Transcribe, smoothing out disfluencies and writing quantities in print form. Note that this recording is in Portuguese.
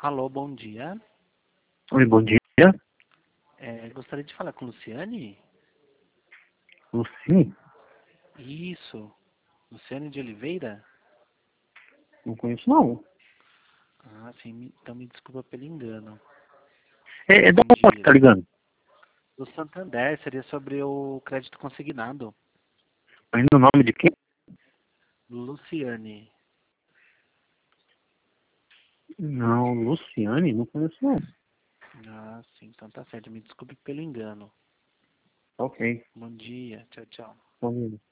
Alô, bom dia. Oi, bom dia. Gostaria de falar com Luciane? Luci? Isso. Luciane de Oliveira? Não conheço, não. Ah, sim. Então me desculpa pelo engano. É da Bom onde que dia. tá ligando? Do Santander, seria sobre o crédito consignado. Ainda o nome de quem? Luciane. Não, Luciane? Não conheço, não. Ah, sim. Então tá certo. Me desculpe pelo engano. Ok. Bom dia. Tchau, tchau. Bom dia.